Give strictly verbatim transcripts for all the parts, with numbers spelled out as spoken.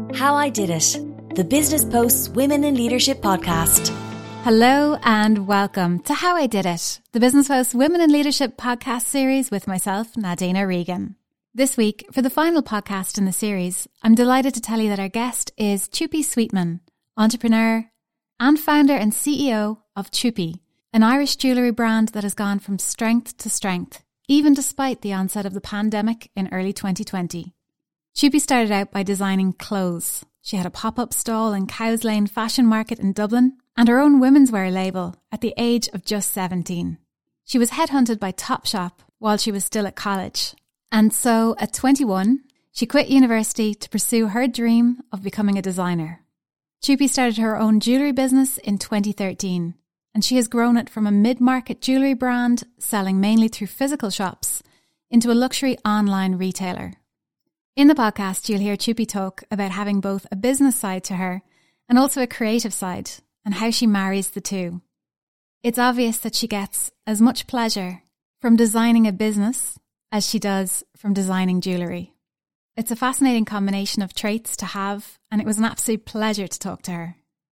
How I Did It, the Business Post's Women in Leadership podcast. Hello and welcome to How I Did It, the Business Post's Women in Leadership podcast series with myself, Nadine Regan. This week, for the final podcast in the series, I'm delighted to tell you that our guest is Chupi Sweetman, entrepreneur and founder and C E O of Chupi, an Irish jewellery brand that has gone from strength to strength, even despite the onset of the pandemic in early twenty twenty. Chupi started out by designing clothes. She had a pop-up stall in Cowes Lane Fashion Market in Dublin and her own women's wear label at the age of just seventeen. She was headhunted by Topshop while she was still at college. And so at twenty-one, she quit university to pursue her dream of becoming a designer. Chupi started her own jewellery business in twenty thirteen, and she has grown it from a mid-market jewellery brand selling mainly through physical shops into a luxury online retailer. In the podcast, you'll hear Chupi talk about having both a business side to her and also a creative side, and how she marries the two. It's obvious that she gets as much pleasure from designing a business as she does from designing jewellery. It's a fascinating combination of traits to have, and it was an absolute pleasure to talk to her.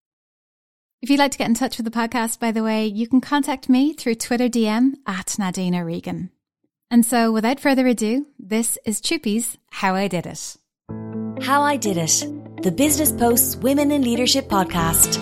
If you'd like to get in touch with the podcast, by the way, you can contact me through Twitter D M at Nadine Regan. And so, without further ado, this is Chupi's How I Did It. How I Did It, the Business Post's Women in Leadership podcast.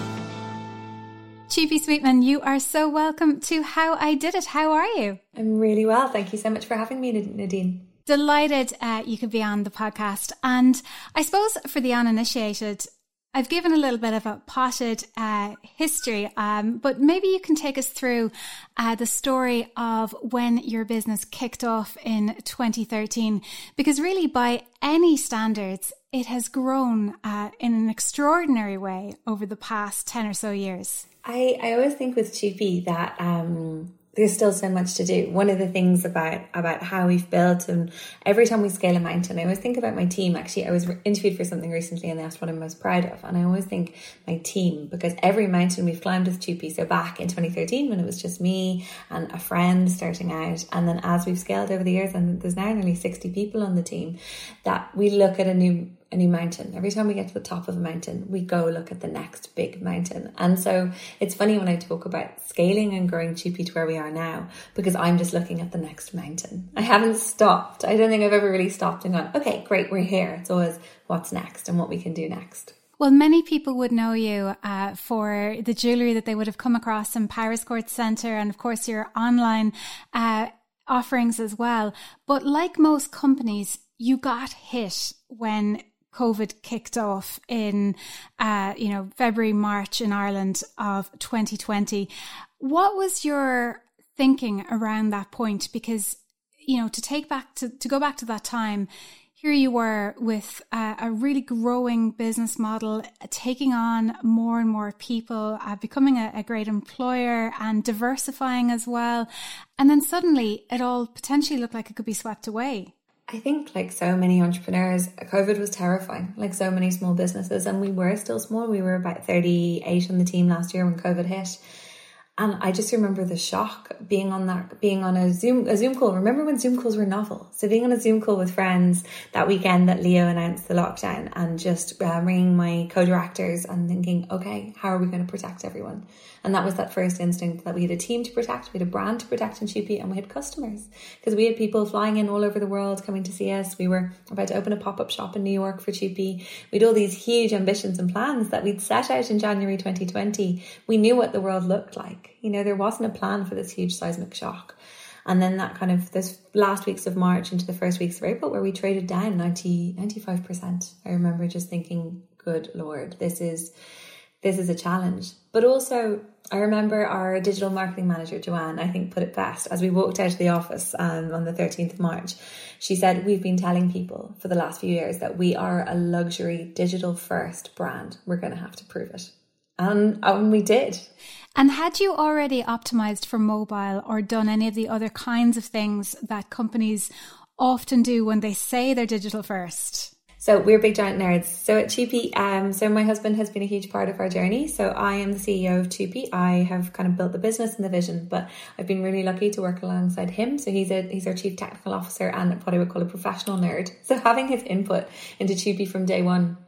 Chupi Sweetman, you are so welcome to How I Did It. How are you? I'm really well. Thank you so much for having me, Nadine. Delighted uh, you could be on the podcast. And I suppose for the uninitiated, I've given a little bit of a potted uh, history, um, but maybe you can take us through uh, the story of when your business kicked off in twenty thirteen, because really by any standards, it has grown uh, in an extraordinary way over the past ten or so years. I, I always think with Chupi that um, there's still so much to do. One of the things about, about how we've built, and every time we scale a mountain, I always think about my team. Actually, I was interviewed for something recently and they asked what I'm most proud of. And I always think my team, because every mountain we've climbed with Chupi, so back in twenty thirteen when it was just me and a friend starting out, and then as we've scaled over the years, and there's now nearly sixty people on the team, that we look at a new a new mountain. Every time we get to the top of a mountain, we go look at the next big mountain. And so it's funny when I talk about scaling and growing Chupi to where we are now, because I'm just looking at the next mountain. I haven't stopped. I don't think I've ever really stopped and gone, okay, great, we're here. It's always what's next and what we can do next. Well, many people would know you uh, for the jewellery that they would have come across in Powerscourt Centre, and of course your online uh, offerings as well. But like most companies, you got hit when COVID kicked off in, uh, you know, February, March in Ireland of twenty twenty. What was your thinking around that point? Because, you know, to take back to, to go back to that time, here you were with uh, a really growing business model, taking on more and more people, uh, becoming a, a great employer and diversifying as well. And then suddenly it all potentially looked like it could be swept away. I think like so many entrepreneurs, COVID was terrifying, like so many small businesses, and we were still small. We were about thirty-eight on the team last year when COVID hit. And I just remember the shock being on that, being on a Zoom, a Zoom call. Remember when Zoom calls were novel? So being on a Zoom call with friends that weekend that Leo announced the lockdown, and just uh, ringing my co-directors and thinking, okay, how are we going to protect everyone? And that was that first instinct that we had a team to protect, we had a brand to protect in Chupi, and we had customers, because we had people flying in all over the world coming to see us. We were about to open a pop-up shop in New York for Chupi. We had all these huge ambitions and plans that we'd set out in January twenty twenty. We knew what the world looked like. You know, there wasn't a plan for this huge seismic shock. And then that kind of, this last weeks of March into the first weeks of April, where we traded down ninety, ninety-five percent. I remember just thinking, good Lord, this is, this is a challenge. But also, I remember our digital marketing manager, Joanne, I think put it best as we walked out of the office um, on the thirteenth of March. She said, we've been telling people for the last few years that we are a luxury digital first brand. We're going to have to prove it. And, and we did. And had you already optimized for mobile or done any of the other kinds of things that companies often do when they say they're digital first? So we're big giant nerds. So at Chupi, um, so my husband has been a huge part of our journey. So I am the C E O of Chupi. I have kind of built the business and the vision, but I've been really lucky to work alongside him. So he's a he's our chief technical officer and what I would call a professional nerd. So having his input into Chupi from day one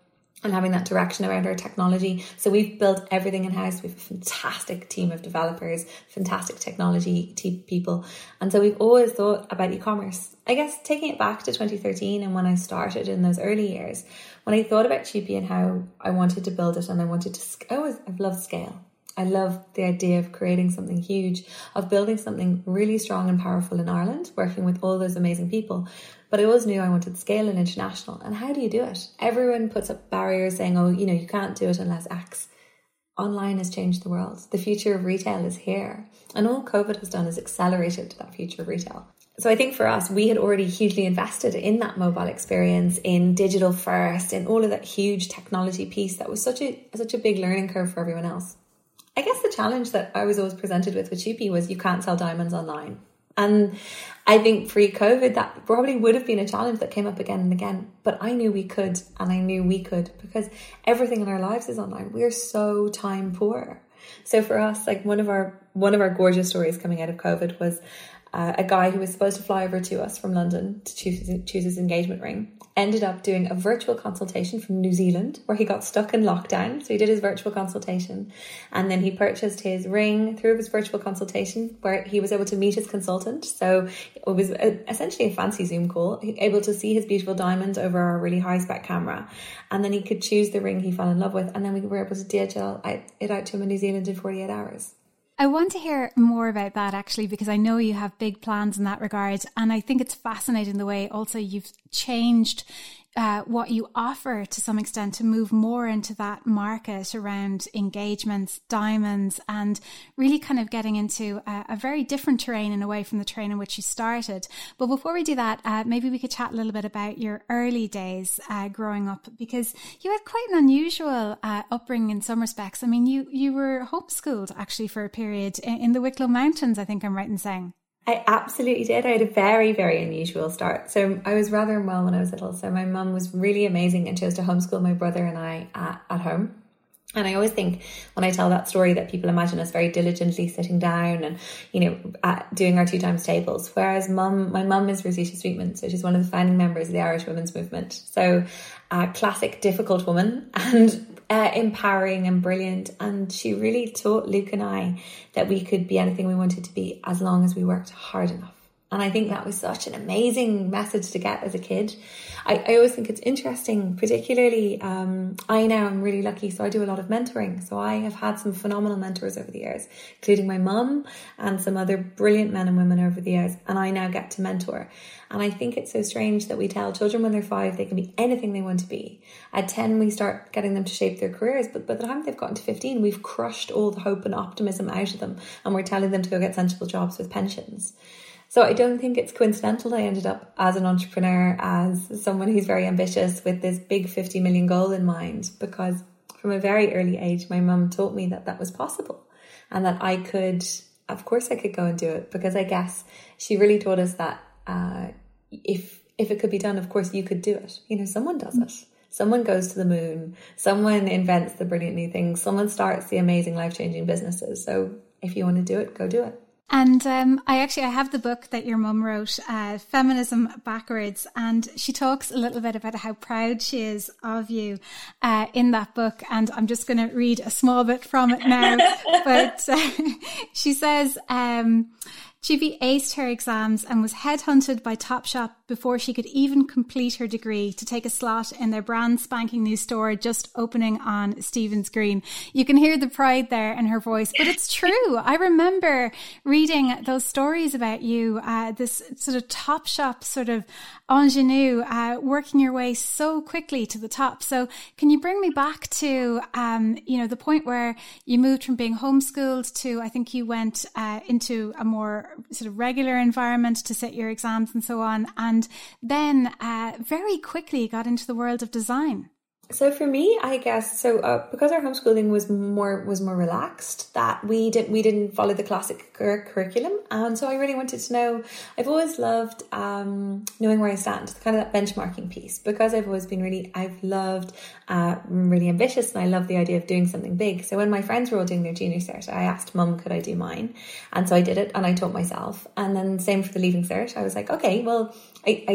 and having that direction around our technology. So we've built everything in-house. We have a fantastic team of developers, fantastic technology te- people. And so we've always thought about e-commerce. I guess taking it back to twenty thirteen and when I started in those early years, when I thought about Chupi and how I wanted to build it and I wanted to, I always, I've loved scale. I love the idea of creating something huge, of building something really strong and powerful in Ireland, working with all those amazing people. But I always knew I wanted scale and international. And how do you do it? Everyone puts up barriers saying, oh, you know, you can't do it unless X. Online has changed the world. The future of retail is here. And all COVID has done is accelerated that future of retail. So I think for us, we had already hugely invested in that mobile experience, in digital first, in all of that huge technology piece that was such a such a big learning curve for everyone else. I guess the challenge that I was always presented with with Chupi was you can't sell diamonds online. And I think pre-COVID, that probably would have been a challenge that came up again and again. But I knew we could, and I knew we could, because everything in our lives is online. We're so time poor. So for us, like one of our one of our gorgeous stories coming out of COVID was uh, a guy who was supposed to fly over to us from London to choose his, choose his engagement ring, ended up doing a virtual consultation from New Zealand where he got stuck in lockdown. So he did his virtual consultation and then he purchased his ring through his virtual consultation where he was able to meet his consultant. So it was a, essentially a fancy Zoom call, able to see his beautiful diamonds over our really high spec camera. And then he could choose the ring he fell in love with. And then we were able to D H L it out to him in New Zealand in forty-eight hours. I want to hear more about that actually, because I know you have big plans in that regard. And I think it's fascinating the way also you've changed uh, what you offer to some extent to move more into that market around engagements, diamonds, and really kind of getting into a, a very different terrain in a way from the terrain in which you started. But before we do that, uh, maybe we could chat a little bit about your early days uh, growing up, because you had quite an unusual uh, upbringing in some respects. I mean, you, you were homeschooled actually for a period in, in the Wicklow Mountains, I think I'm right in saying. I absolutely did. I had a very, very unusual start. So I was rather unwell when I was little. So my mum was really amazing and chose to homeschool my brother and I at, at home. And I always think when I tell that story that people imagine us very diligently sitting down and, you know, at, doing our two times tables. Whereas mum, my mum is Rosita Sweetman. So she's one of the founding members of the Irish Women's Movement. So a classic difficult woman and Uh, empowering and brilliant, and she really taught Luke and I that we could be anything we wanted to be as long as we worked hard enough. And I think that was such an amazing message to get as a kid. I, I always think it's interesting, particularly um, I now am really lucky, so I do a lot of mentoring. So I have had some phenomenal mentors over the years, including my mum and some other brilliant men and women over the years. And I now get to mentor. And I think it's so strange that we tell children when they're five, they can be anything they want to be. At ten, we start getting them to shape their careers. But by the time they've gotten to fifteen, we've crushed all the hope and optimism out of them. And we're telling them to go get sensible jobs with pensions. So I don't think it's coincidental that I ended up as an entrepreneur, as someone who's very ambitious with this big fifty million goal in mind, because from a very early age, my mum taught me that that was possible and that I could, of course I could go and do it, because I guess she really taught us that uh, if if it could be done, of course you could do it. You know, someone does it. Someone goes to the moon. Someone invents the brilliant new things. Someone starts the amazing life-changing businesses. So if you want to do it, go do it. And um, I actually, I have the book that your mum wrote, uh, Feminism Backwards, and she talks a little bit about how proud she is of you uh, in that book. And I'm just going to read a small bit from it now. But uh, she says, um, Chupi aced her exams and was headhunted by Topshop before she could even complete her degree to take a slot in their brand spanking new store just opening on Stephen's Green. You can hear the pride there in her voice, but it's true. I remember reading those stories about you, uh, this sort of Topshop sort of ingenue, uh, working your way so quickly to the top. So can you bring me back to, um, you know, the point where you moved from being homeschooled to, I think you went uh, into a more sort of regular environment to sit your exams and so on, and then uh, very quickly got into the world of design? So for me, I guess, so uh, because our homeschooling was more was more relaxed, that we didn't we didn't follow the classic cur- curriculum, and so I really wanted to know. I've always loved um, knowing where I stand, kind of that benchmarking piece, because I've always been really I've loved uh, really ambitious, and I love the idea of doing something big. So when my friends were all doing their junior cert, I asked Mum, could I do mine, and so I did it, and I taught myself. And then same for the leaving cert. I was like, okay, well, I, I did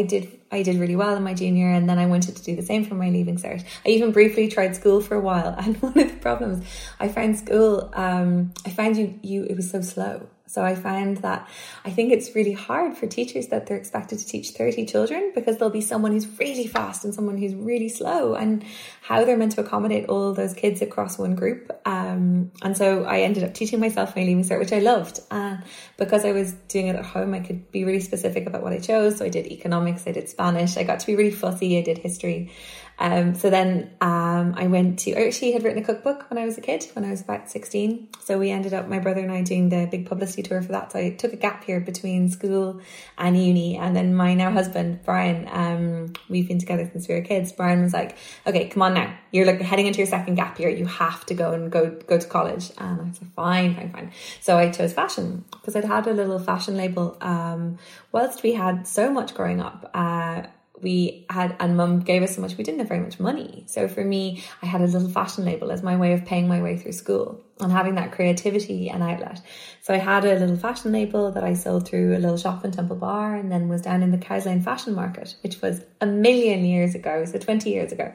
I did really well in my junior, and then I wanted to do the same for my leaving cert. I even briefly tried school for a while, and one of the problems I found school, um, I found you, you, it was so slow. So I found that I think it's really hard for teachers that they're expected to teach thirty children, because there'll be someone who's really fast and someone who's really slow, and how they're meant to accommodate all those kids across one group. Um, and so I ended up teaching myself my leaving cert, which I loved. Uh, because I was doing it at home, I could be really specific about what I chose. So I did economics, I did Spanish, I got to be really fussy, I did history. Um, so then um, I went to, I actually had written a cookbook when I was a kid, when I was about sixteen. So we ended up, my brother and I, doing the big publicity tour for that. So I took a gap year between school and uni. And then my now husband, Brian, um, we've been together since we were kids. Brian was like, okay, come on now. You're like heading into your second gap year. You have to go and go, go to college. And I said, fine, fine, fine. So I chose fashion, because I'd had a little fashion label. Um, whilst we had so much growing up, uh, we had, and mum gave us so much, we didn't have very much money. So for me, I had a little fashion label as my way of paying my way through school and having that creativity and outlet. So I had a little fashion label that I sold through a little shop in Temple Bar, and then was down in the Cowes Lane Fashion Market, which was a million years ago, so twenty years ago.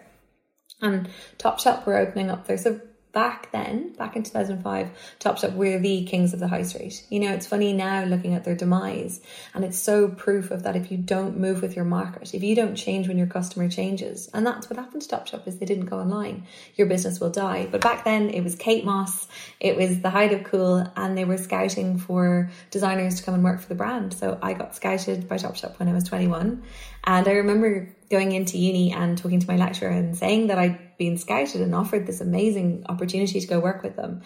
And Topshop were opening up there. So back then, back in two thousand five, Topshop were the kings of the high street. You know, it's funny now looking at their demise, and it's so proof of that if you don't move with your market, if you don't change when your customer changes, and that's what happened to Topshop, is they didn't go online, your business will die. But back then it was Kate Moss, it was the height of cool, and they were scouting for designers to come and work for the brand. So I got scouted by Topshop when I was twenty-one, and I remember going into uni and talking to my lecturer and saying that I'd been scouted and offered this amazing opportunity to go work with them.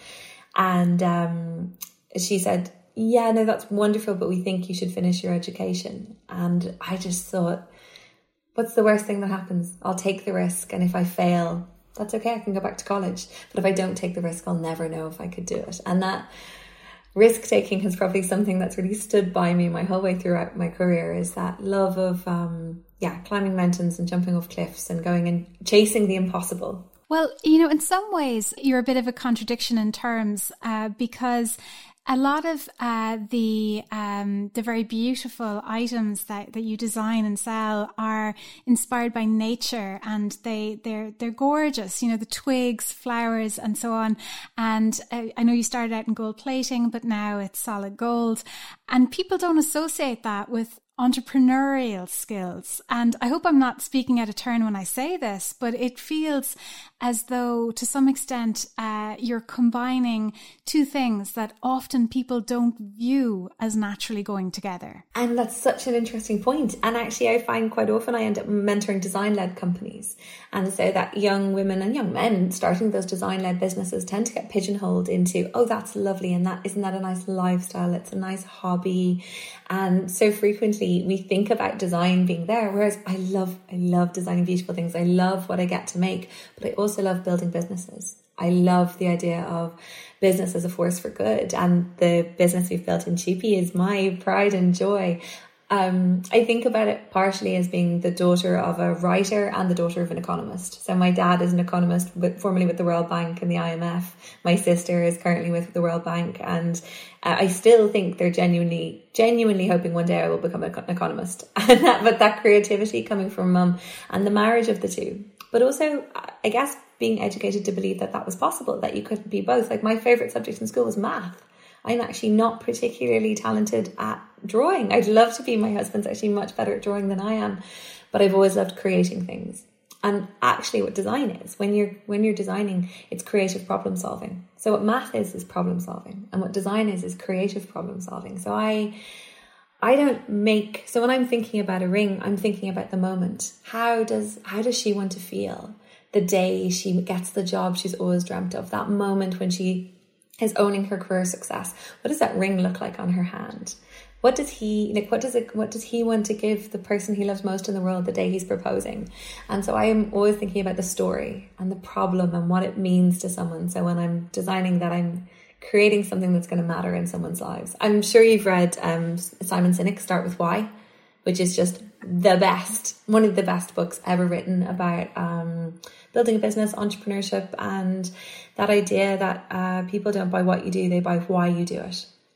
And um, she said, yeah, no, that's wonderful, but we think you should finish your education. And I just thought, what's the worst thing that happens? I'll take the risk. And if I fail, that's okay. I can go back to college. But if I don't take the risk, I'll never know if I could do it. And that risk taking is probably something that's really stood by me my whole way throughout my career, is that love of, um, yeah, climbing mountains and jumping off cliffs and going and chasing the impossible. Well, you know, in some ways, you're a bit of a contradiction in terms, uh, because a lot of uh, the um, the very beautiful items that, that you design and sell are inspired by nature, and they they're they're gorgeous. You know, the twigs, flowers, and so on. And uh, I know you started out in gold plating, but now it's solid gold, and people don't associate that with entrepreneurial skills. And I hope I'm not speaking out of turn when I say this, but it feels as though to some extent uh, you're combining two things that often people don't view as naturally going together. And that's such an interesting point. And actually I find quite often I end up mentoring design-led companies. And so that young women and young men starting those design-led businesses tend to get pigeonholed into, oh, that's lovely, and that isn't that a nice lifestyle? It's a nice hobby. And so frequently we think about design being there, whereas I love, I love designing beautiful things. I love what I get to make, but I also love building businesses. I love the idea of business as a force for good. And the business we've built in Cheapy is my pride and joy. Um, I think about it partially as being the daughter of a writer and the daughter of an economist. So my dad is an economist, with, formerly with the World Bank and the I M F. My sister is currently with the World Bank, and uh, I still think they're genuinely, genuinely hoping one day I will become an economist. And that, but that creativity coming from mum and the marriage of the two, but also, I guess, being educated to believe that that was possible, that you could be both. Like my favorite subject in school was math. I'm actually not particularly talented at drawing. I'd love to be. My husband's actually much better at drawing than I am, but I've always loved creating things. And actually what design is, when you're when you're designing, it's creative problem solving. So what math is is problem solving, and what design is is creative problem solving. So I I don't make, so when I'm thinking about a ring, I'm thinking about the moment. How does how does she want to feel the day she gets the job she's always dreamt of, that moment when she is owning her career success? What does that ring look like on her hand? What does he like? What does it? What does he want to give the person he loves most in the world the day he's proposing? And so I am always thinking about the story and the problem and what it means to someone. So when I'm designing that, I'm creating something that's going to matter in someone's lives. I'm sure you've read um, Simon Sinek's Start With Why, which is just the best, one of the best books ever written about um, building a business, entrepreneurship, and that idea that uh, people don't buy what you do, they buy why you do it.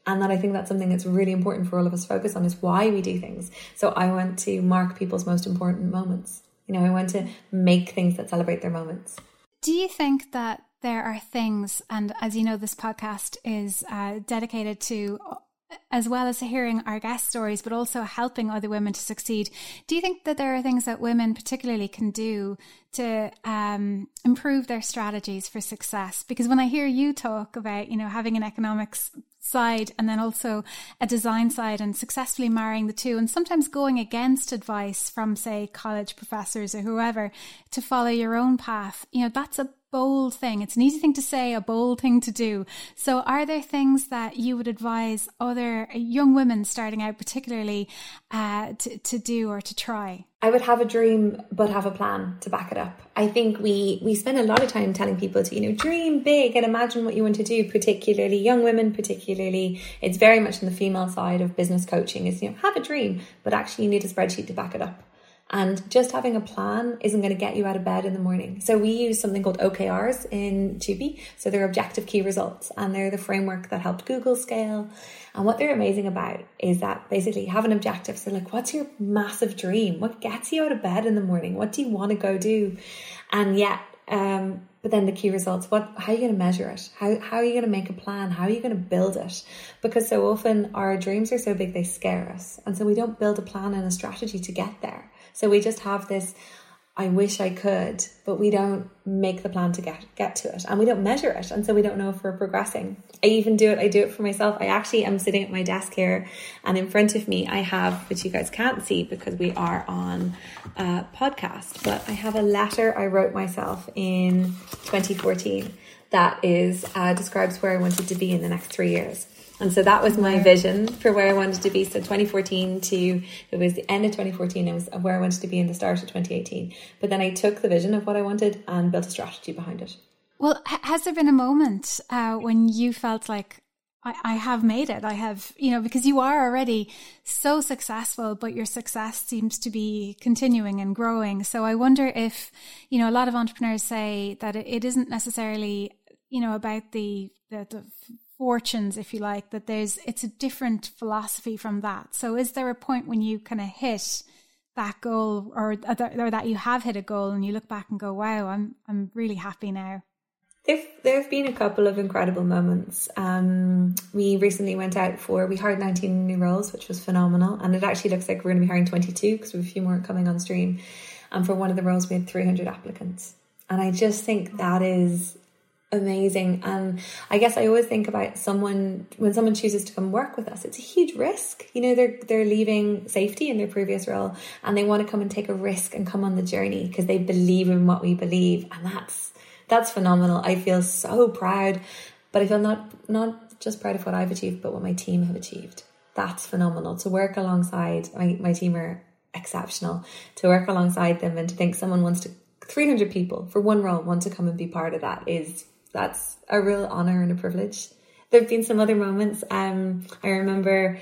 And that I think that's something that's really important for all of us to focus on, is why we do things. So I want to mark people's most important moments. You know, I want to make things that celebrate their moments. Do you think that there are things, and as you know, this podcast is uh, dedicated to, as well as hearing our guest stories, but also helping other women to succeed. Do you think that there are things that women particularly can do to um, improve their strategies for success? Because when I hear you talk about, you know, having an economics side and then also a design side and successfully marrying the two, and sometimes going against advice from, say, college professors or whoever to follow your own path, you know, that's a bold thing. It's an easy thing to say, a bold thing to do. So are there things that you would advise other young women starting out particularly uh, to, to do or to try? I would have a dream, but have a plan to back it up. I think we, we spend a lot of time telling people to, you know, dream big and imagine what you want to do, particularly young women, particularly. It's very much on the female side of business coaching is, you know, have a dream, but actually you need a spreadsheet to back it up. And just having a plan isn't going to get you out of bed in the morning. So we use something called O K Rs in Tupi. So they're objective key results, and they're the framework that helped Google scale. And what they're amazing about is that basically you have an objective. So like, what's your massive dream? What gets you out of bed in the morning? What do you want to go do? And yeah, um, but then the key results, what, how are you going to measure it? How, how are you going to make a plan? How are you going to build it? Because so often our dreams are so big, they scare us. And so we don't build a plan and a strategy to get there. So we just have this, I wish I could, but we don't make the plan to get, get to it, and we don't measure it. And so we don't know if we're progressing. I even do it. I do it for myself. I actually am sitting at my desk here, and in front of me, I have, which you guys can't see because we are on a podcast, but I have a letter I wrote myself in twenty fourteen that is, uh, describes where I wanted to be in the next three years. And so that was my vision for where I wanted to be. So twenty fourteen to, it was the end of twenty fourteen, it was where I wanted to be in the start of twenty eighteen. But then I took the vision of what I wanted and built a strategy behind it. Well, has there been a moment uh, when you felt like, I, I have made it? I have, you know, because you are already so successful, but your success seems to be continuing and growing. So I wonder if, you know, a lot of entrepreneurs say that it, it isn't necessarily, you know, about the, the, the fortunes, if you like, that there's, it's a different philosophy from that. So is there a point when you kind of hit that goal, or, or that you have hit a goal and you look back and go, wow, I'm, I'm really happy now? There there have been a couple of incredible moments. Um, we recently went out for, we hired nineteen new roles, which was phenomenal. And it actually looks like we're going to be hiring twenty-two because we have a few more coming on stream. And for one of the roles, we had three hundred applicants. And I just think that is amazing. And I guess I always think about someone, when someone chooses to come work with us, it's a huge risk. You know, they're they're leaving safety in their previous role, and they want to come and take a risk and come on the journey because they believe in what we believe. And that's that's phenomenal. I feel so proud, but I feel not not just proud of what I've achieved, but what my team have achieved. That's phenomenal. To work alongside my, my team are exceptional. To work alongside them and to think someone wants to, three hundred people for one role want to come and be part of that is, that's a real honour and a privilege. There have been some other moments. Um, I remember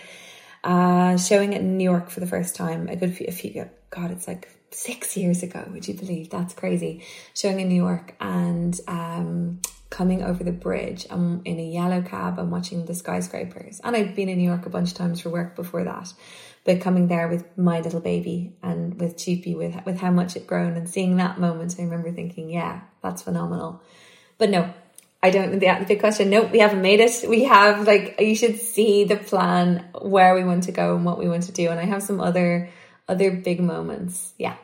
uh, showing it in New York for the first time. A good few, a few, God, it's like six years ago. Would you believe? That's crazy. Showing in New York and um, coming over the bridge um, in a yellow cab and watching the skyscrapers. And I'd been in New York a bunch of times for work before that. But coming there with my little baby and with Tupi, with, with how much it'd grown, and seeing that moment, I remember thinking, yeah, that's phenomenal. But no, I don't, the, the question, no, we haven't made it. We have, like, you should see the plan, where we want to go and what we want to do. And I have some other, other big moments. Yeah.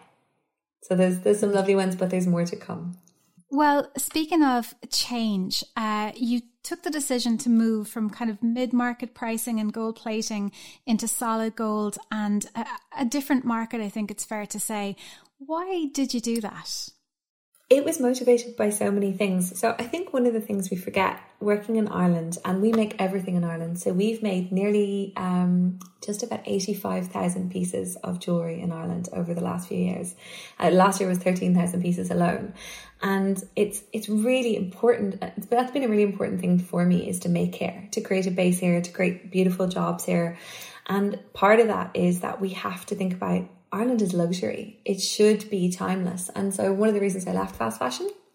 So there's, there's some lovely ones, but there's more to come. Well, speaking of change, uh, you took the decision to move from kind of mid-market pricing and gold plating into solid gold and a, a different market, I think it's fair to say. Why did you do that? It was motivated by so many things. So I think one of the things we forget, working in Ireland, and we make everything in Ireland. So we've made nearly um, just about eighty-five thousand pieces of jewellery in Ireland over the last few years. Uh, last year was thirteen thousand pieces alone. And it's it's really important. That's been a really important thing for me, is to make here, to create a base here, to create beautiful jobs here. And part of that is that we have to think about Ireland is luxury. It should be timeless. And so one of the reasons I left fast fashion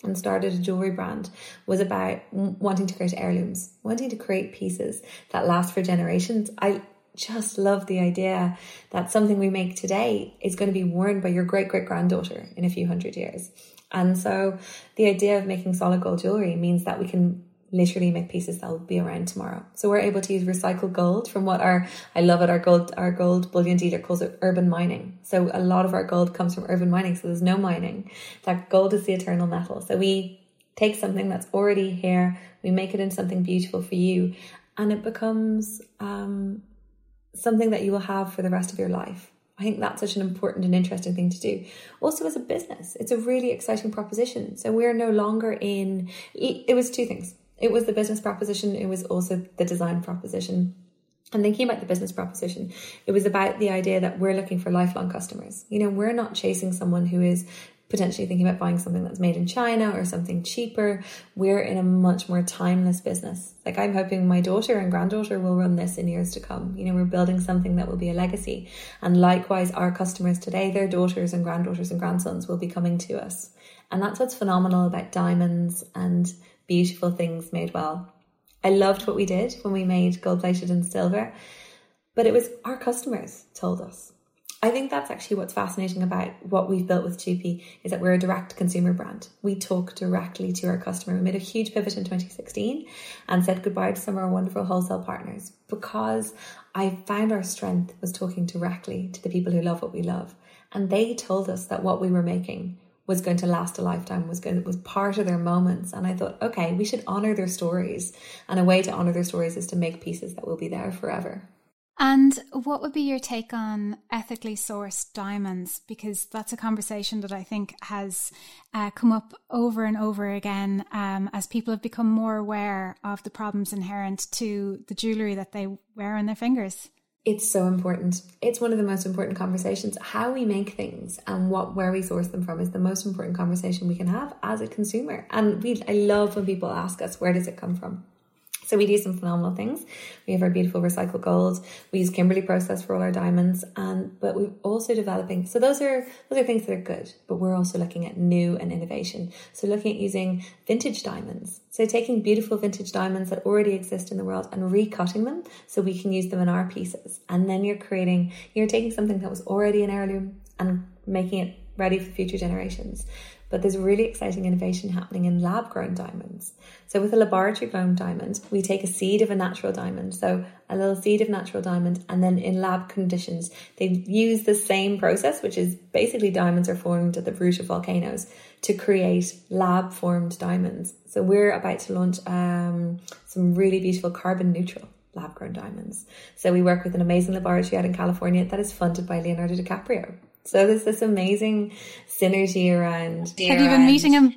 and started a jewelry brand was about wanting to create heirlooms, wanting to create pieces that last for generations. I just love the idea that something we make today is going to be worn by your great great granddaughter in a few hundred years. And so the idea of making solid gold jewelry means that we can literally make pieces that will be around tomorrow. So we're able to use recycled gold from what our, I love it, our gold, our gold bullion dealer calls it urban mining. So a lot of our gold comes from urban mining. So there's no mining. That gold is the eternal metal. So we take something that's already here, we make it into something beautiful for you, and it becomes um, something that you will have for the rest of your life. I think that's such an important and interesting thing to do. Also as a business, it's a really exciting proposition. So we're no longer in, it was two things. It was the business proposition. It was also the design proposition. And thinking about the business proposition, it was about the idea that we're looking for lifelong customers. You know, we're not chasing someone who is potentially thinking about buying something that's made in China or something cheaper. We're in a much more timeless business. Like, I'm hoping my daughter and granddaughter will run this in years to come. You know, we're building something that will be a legacy. And likewise, our customers today, their daughters and granddaughters and grandsons will be coming to us. And that's what's phenomenal about diamonds and beautiful things made well. I loved what we did when we made gold plated and silver, but it was our customers told us. I think that's actually what's fascinating about what we've built with Chupi, is that we're a direct consumer brand. We talk directly to our customer. We made a huge pivot in twenty sixteen and said goodbye to some of our wonderful wholesale partners, because I found our strength was talking directly to the people who love what we love. And they told us that what we were making was going to last a lifetime, was going to, was part of their moments. And I thought, okay, we should honor their stories. And a way to honor their stories is to make pieces that will be there forever. And what would be your take on ethically sourced diamonds? Because that's a conversation that I think has uh, come up over and over again um, as people have become more aware of the problems inherent to the jewellery that they wear on their fingers. It's so important. It's one of the most important conversations. How we make things and what where we source them from is the most important conversation we can have as a consumer. And we, I love when people ask us, where does it come from? So we do some phenomenal things. We have our beautiful recycled gold. We use Kimberley process for all our diamonds, and but we're also developing. So those are those are things that are good. But we're also looking at new and innovation. So looking at using vintage diamonds. So taking beautiful vintage diamonds that already exist in the world and recutting them so we can use them in our pieces. And then you're creating, you're taking something that was already an heirloom and making it ready for future generations. But there's really exciting innovation happening in lab-grown diamonds. So with a laboratory-grown diamond, we take a seed of a natural diamond, so a little seed of natural diamond, and then in lab conditions, they use the same process, which is basically diamonds are formed at the root of volcanoes, to create lab-formed diamonds. So we're about to launch um, some really beautiful carbon-neutral lab-grown diamonds. So we work with an amazing laboratory out in California that is funded by Leonardo DiCaprio. So there's this amazing synergy around. Have you been meeting him?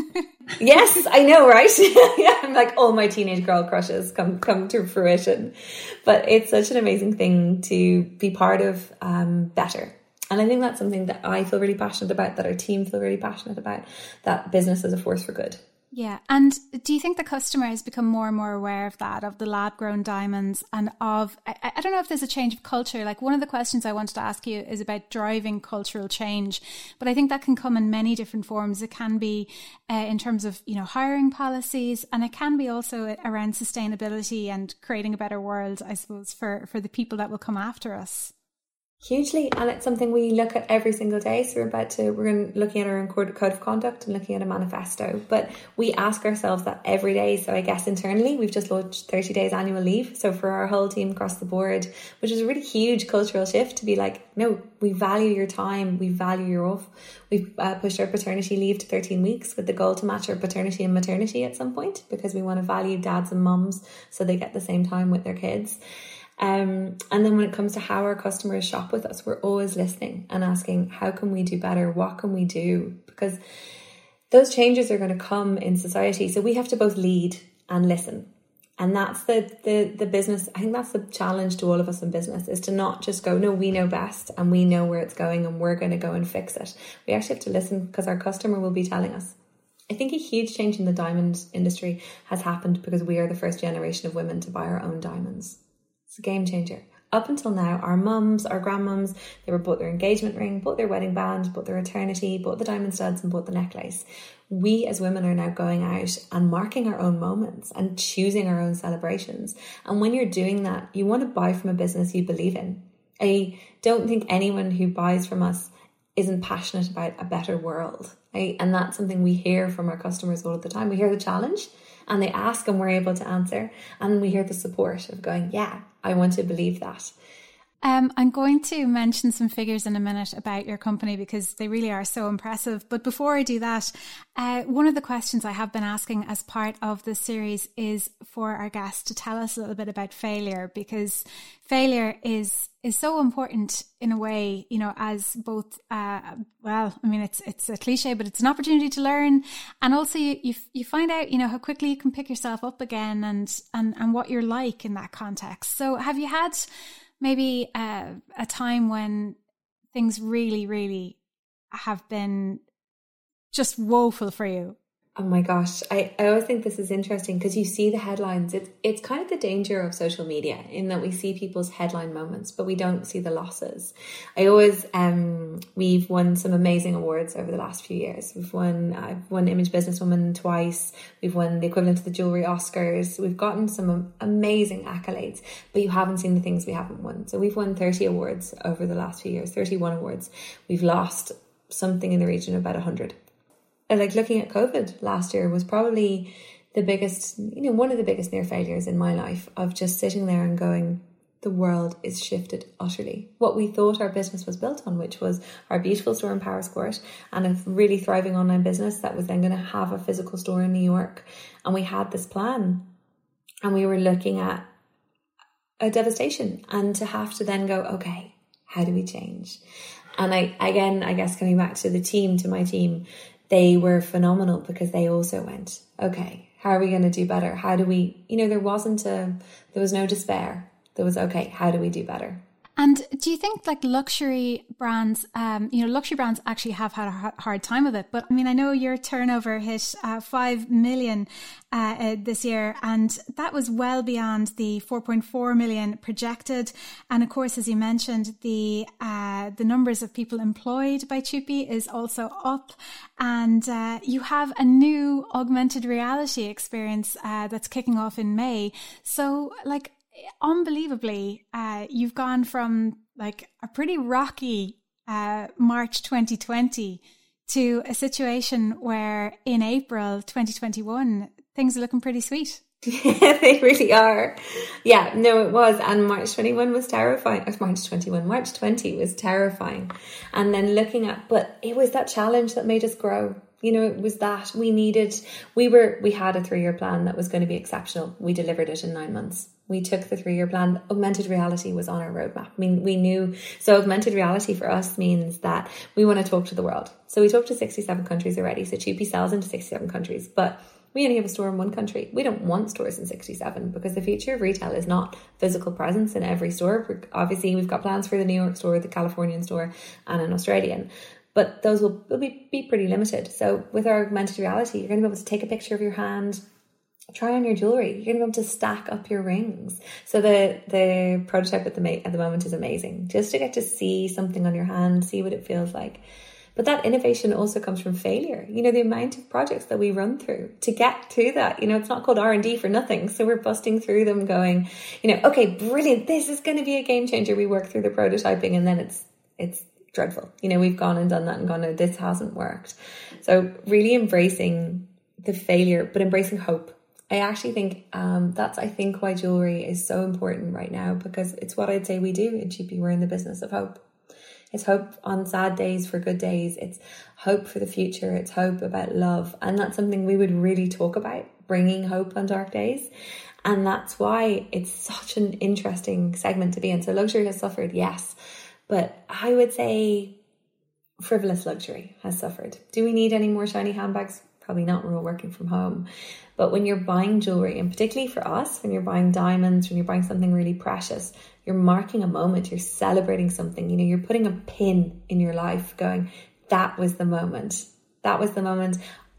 Yes, I know, right? Yeah, I'm like, all my teenage girl crushes come come to fruition. But it's such an amazing thing to be part of um, better. And I think that's something that I feel really passionate about, that our team feel really passionate about, that business is a force for good. Yeah. And do you think the customer has become more and more aware of that, of the lab grown diamonds and of, I, I don't know if there's a change of culture. Like, one of the questions I wanted to ask you is about driving cultural change, but I think that can come in many different forms. It can be uh, in terms of, you know, hiring policies, and it can be also around sustainability and creating a better world, I suppose, for, for the people that will come after us. Hugely, and it's something we look at every single day. So we're about to, we're looking at our own code of conduct and looking at a manifesto, but we ask ourselves that every day. So I guess internally, we've just launched thirty days annual leave. So for our whole team across the board, which is a really huge cultural shift to be like, no, we value your time. We value your off. We've uh, pushed our paternity leave to thirteen weeks with the goal to match our paternity and maternity at some point, because we want to value dads and mums so they get the same time with their kids. Um, and then when it comes to how our customers shop with us, we're always listening and asking, how can we do better? What can we do? Because those changes are going to come in society. So we have to both lead and listen. And that's the, the, the business. I think that's the challenge to all of us in business, is to not just go, no, we know best and we know where it's going and we're going to go and fix it. We actually have to listen, because our customer will be telling us. I think a huge change in the diamond industry has happened because we are the first generation of women to buy our own diamonds. It's a game changer. up until now, our mums, our grandmums, they were bought their engagement ring, bought their wedding band, bought their eternity, bought the diamond studs and bought the necklace. We as women are now going out and marking our own moments and choosing our own celebrations. And when you're doing that, you want to buy from a business you believe in. I don't think anyone who buys from us isn't passionate about a better world. Right? And that's something we hear from our customers all the time. We hear the challenge and they ask and we're able to answer. And we hear the support of going, yeah, I want to believe that. Um, I'm going to mention some figures in a minute about your company because they really are so impressive. But before I do that, uh, one of the questions I have been asking as part of this series is for our guests to tell us a little bit about failure, because failure is is so important in a way, you know, as both, uh, well, I mean, it's it's a cliche, but it's an opportunity to learn. And also you, you you find out, you know, how quickly you can pick yourself up again and and, and what you're like in that context. So have you had maybe uh, a time when things really, really have been just woeful for you? Oh my gosh, I, I always think this is interesting because you see the headlines. It's it's kind of the danger of social media in that we see people's headline moments, but we don't see the losses. I always, um, we've won some amazing awards over the last few years. We've won, I've won Image Businesswoman twice. We've won the equivalent to the Jewelry Oscars. We've gotten some amazing accolades, but you haven't seen the things we haven't won. So we've won thirty awards over the last few years, thirty-one awards. We've lost something in the region of about one hundred. Like looking at COVID last year was probably the biggest, you know, one of the biggest near failures in my life of just sitting there and going, the world is shifted utterly. What we thought our business was built on, which was our beautiful store in Powerscourt and a really thriving online business that was then going to have a physical store in New York. And we had this plan and we were looking at a devastation and to have to then go, okay, how do we change? And I, again, I guess coming back to the team, to my team, they were phenomenal because they also went, okay, how are we going to do better? How do we, you know, there wasn't a, there was no despair. There was, okay, how do we do better? And do you think like luxury brands, um, you know, luxury brands actually have had a hard time of it? But I mean, I know your turnover hit uh, five million uh, uh, this year, and that was well beyond the four point four million projected. And of course, as you mentioned, the uh, the numbers of people employed by Chupi is also up. And uh, you have a new augmented reality experience uh, that's kicking off in May. So like, unbelievably, uh, you've gone from like a pretty rocky uh, March twenty twenty to a situation where in April twenty twenty-one, things are looking pretty sweet. Yeah, they really are. Yeah, no, it was. And March twenty-one was terrifying. Or March twenty-one, March twenty was terrifying. And then looking at, but it was that challenge that made us grow. You know, it was that we needed, we were, we had a three-year plan that was going to be exceptional. We delivered it in nine months. We took the three-year plan. Augmented reality was on our roadmap. I mean, we knew, so augmented reality for us means that we want to talk to the world. So we talked to sixty-seven countries already. So Chupi sells into sixty-seven countries, but we only have a store in one country. We don't want stores in sixty-seven because the future of retail is not physical presence in every store. We're, obviously, we've got plans for the New York store, the Californian store, and an Australian. But those will, will be, be pretty limited. So with our augmented reality, you're going to be able to take a picture of your hand, try on your jewelry. You're going to be able to stack up your rings. So the the prototype at the at the moment is amazing. Just to get to see something on your hand, see what it feels like. But that innovation also comes from failure. You know, the amount of projects that we run through to get to that, you know, it's not called R and D for nothing. So we're busting through them going, you know, okay, brilliant. This is going to be a game changer. We work through the prototyping and then it's, it's dreadful. You know, we've gone and done that and gone, no, this hasn't worked. So really embracing the failure, but embracing hope. I actually think um, that's, I think, why jewelry is so important right now, because it's what I'd say we do in Chupi. We're in the business of hope. It's hope on sad days for good days. It's hope for the future. It's hope about love. And that's something we would really talk about, bringing hope on dark days. And that's why it's such an interesting segment to be in. So luxury has suffered, yes. But I would say frivolous luxury has suffered. Do we need any more shiny handbags? Probably not. We're all working from home. But when you're buying jewelry, and particularly for us, when you're buying diamonds, when you're buying something really precious, you're marking a moment, you're celebrating something, you know, you're putting a pin in your life going, that was the moment. That was the moment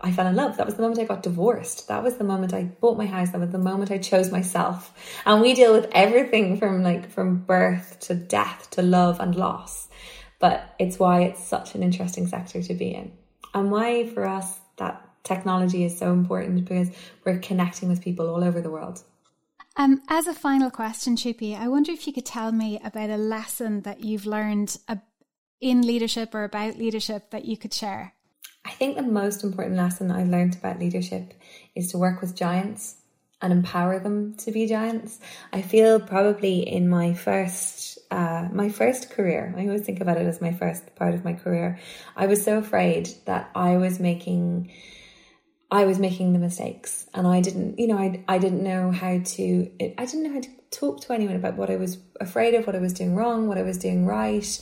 I fell in love. That was the moment I got divorced. That was the moment I bought my house. That was the moment I chose myself. And we deal with everything from like from birth to death to love and loss. But it's why it's such an interesting sector to be in. And why for us that technology is so important, because we're connecting with people all over the world. Um, as a final question, Chupi, I wonder if you could tell me about a lesson that you've learned in leadership or about leadership that you could share. I think the most important lesson I've learned about leadership is to work with giants and empower them to be giants. I feel probably in my first uh, my first career, I always think about it as my first part of my career, I was so afraid that I was making I was making the mistakes, and I didn't, you know, I I didn't know how to I didn't know how to talk to anyone about what I was afraid of, what I was doing wrong, what I was doing right.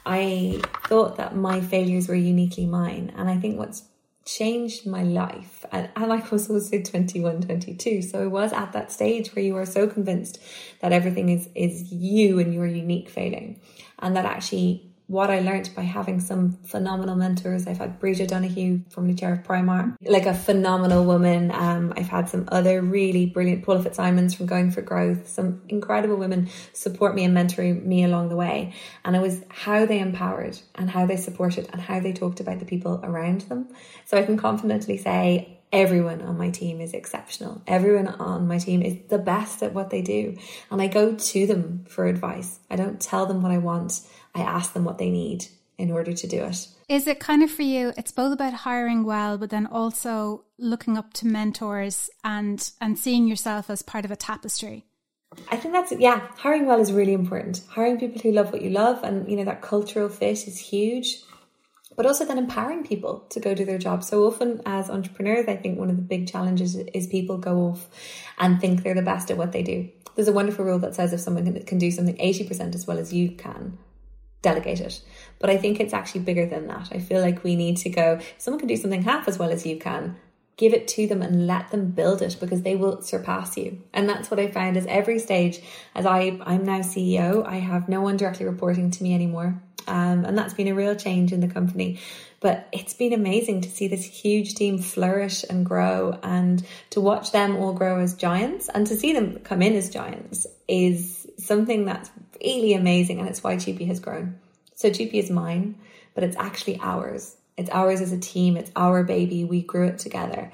I thought that my failures were uniquely mine, and I think what's changed my life, and, and I was also twenty-one, twenty-two, so I was at that stage where you are so convinced that everything is is you and your unique failing, and that actually what I learned by having some phenomenal mentors. I've had Bridget Donahue, formerly chair of Primark, like a phenomenal woman. Um, I've had some other really brilliant, Paula Fitzsimons from Going for Growth, some incredible women support me and mentor me along the way. And it was how they empowered and how they supported and how they talked about the people around them. So I can confidently say everyone on my team is exceptional. Everyone on my team is the best at what they do. And I go to them for advice. I don't tell them what I want. I ask them what they need in order to do it. Is it kind of for you, it's both about hiring well, but then also looking up to mentors and, and seeing yourself as part of a tapestry? I think that's, yeah, hiring well is really important. Hiring people who love what you love, and, you know, that cultural fit is huge. But also then empowering people to go do their job. So often as entrepreneurs, I think one of the big challenges is people go off and think they're the best at what they do. There's a wonderful rule that says if someone can, can do something eighty percent as well as you can, delegate it. But I think it's actually bigger than that. I feel like we need to go, if someone can do something half as well as you can, give it to them and let them build it, because they will surpass you. And that's what I found is every stage, as I, I'm now C E O, I have no one directly reporting to me anymore. Um, and that's been a real change in the company. But it's been amazing to see this huge team flourish and grow, and to watch them all grow as giants, and to see them come in as giants is something that's really amazing. And it's why Chupi has grown. So Chupi is mine, but it's actually ours. It's ours as a team. It's our baby. We grew it together.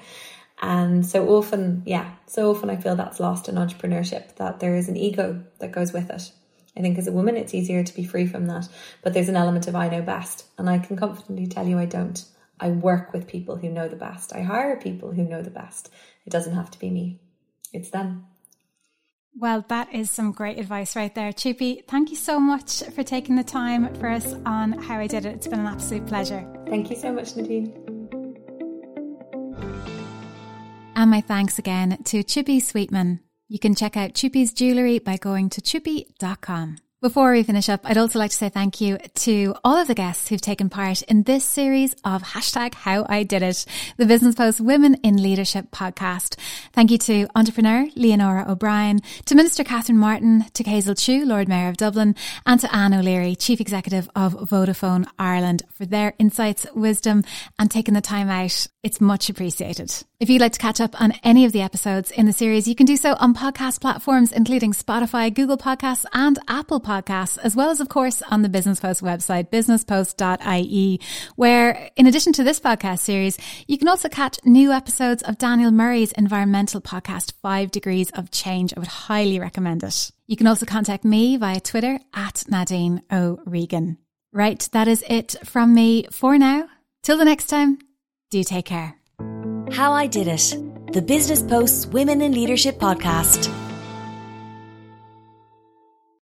And so often, yeah, so often I feel that's lost in entrepreneurship, that there is an ego that goes with it. I think as a woman, it's easier to be free from that. But there's an element of I know best. And I can confidently tell you I don't. I work with people who know the best. I hire people who know the best. It doesn't have to be me. It's them. Well, that is some great advice right there. Chupi, thank you so much for taking the time for us on How I Did It. It's been an absolute pleasure. Thank you so much, Nadine. And my thanks again to Chupi Sweetman. You can check out Chupi's jewellery by going to chupi dot com. Before we finish up, I'd also like to say thank you to all of the guests who've taken part in this series of hashtag How I Did It, the Business Post Women in Leadership podcast. Thank you to entrepreneur Leonora O'Brien, to Minister Catherine Martin, to Hazel Chu, Lord Mayor of Dublin, and to Anne O'Leary, Chief Executive of Vodafone Ireland, for their insights, wisdom, and taking the time out. It's much appreciated. If you'd like to catch up on any of the episodes in the series, you can do so on podcast platforms including Spotify, Google Podcasts and Apple Podcasts, as well as, of course, on the Business Post website, business post dot I E, where, in addition to this podcast series, you can also catch new episodes of Daniel Murray's environmental podcast, Five Degrees of Change. I would highly recommend it. You can also contact me via Twitter at Nadine O'Regan. Right, that is it from me for now. Till the next time, do take care. How I Did It, the Business Post's Women in Leadership podcast.